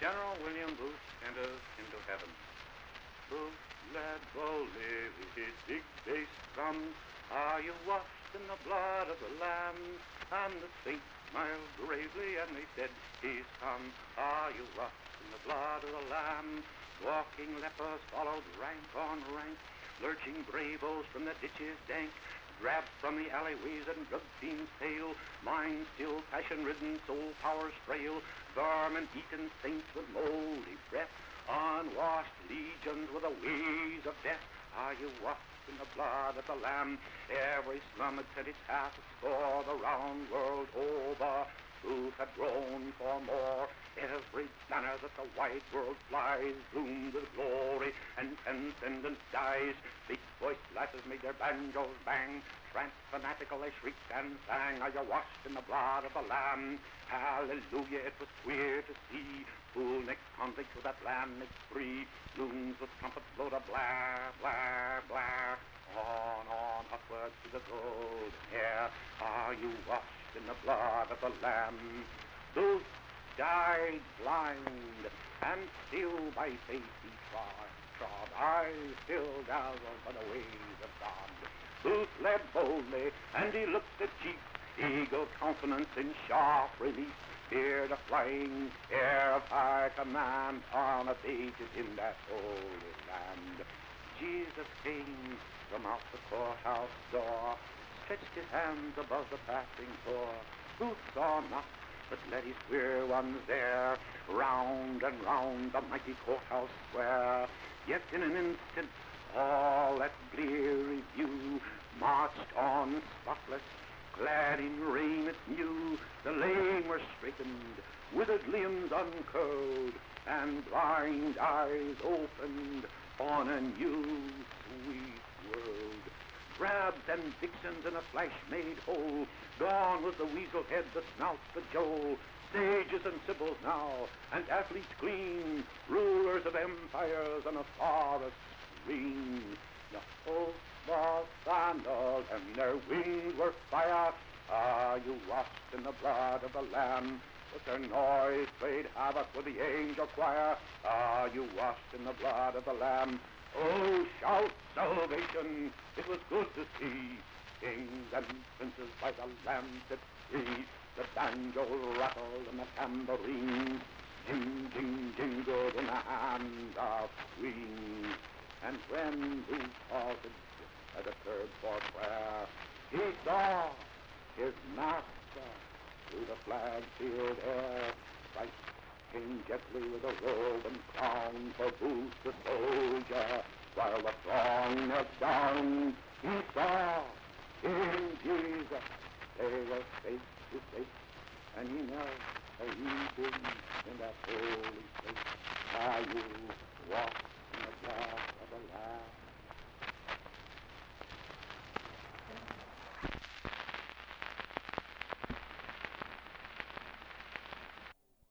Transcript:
General William Booth enters into heaven. Booth led boldly with his big bass drum. Are you washed in the blood of the Lamb? And the saints smiled gravely and they said, He's come. Are you washed in the blood of the Lamb? Walking lepers followed rank on rank, lurching bravos from the ditches dank, grabbed from the alleyways and drug fiends pale, mind still passion-ridden, soul powers frail, garment-eaten saints with moldy breath, unwashed legions with the ways of death. Are you washed in the blood of the Lamb? Every slum had sent its half a score the round world over. Booth had groaned for more. Every banner that the wide world flies bloomed with glory and transcendent skies. Big-voiced lasses made their banjos bang. Trance fanatical they shrieked and sang, Are you washed in the blood of the Lamb? Hallelujah, it was queer to see fool-necked convicts with that land mixed free. Loons with trumpets blow to blare, blare, blare. On, upward to the golden air. Are you washed in the blood of the Lamb? Booth died blind, and still by faith he trod, eyes still dazzled by the ways of God. Booth led boldly, and he looked at chief, eagle countenance in sharp relief, feared a flying air of high command, unabated in that holy land. Jesus came from out the courthouse door, stretched his hands above the passing poor. Booth saw not, but led his queer ones there, round and round the mighty courthouse square. Yet in an instant all that bleary view marched on spotless, clad in raiment new. The lame were straightened, withered limbs uncurled, and blind eyes opened on a new sweet world. Drabs and vixens in a flash made whole. Gone was the weasel head, the snout, the jowl. Sages and sibyls now, and athletes clean, rulers of empires and of forests green. The hosts wore sandals and their wings were fire. Are you washed in the blood of the Lamb? But their noise played havoc with the angel choir. Are you washed in the blood of the Lamb? Oh, shout salvation! It was good to see kings and princes by the Lamb set free. The banjo rattled and the tambourines jing, jing, jingled in the hands of queens. And when Booth halted at a curb for prayer, he saw his master through the flag-filled air. Christ came gently with a robe and crown for Booth the soldier, while the throng knelt down. He saw in Jesus they were face to face, and he knelt a weeping in that holy place. Are you washed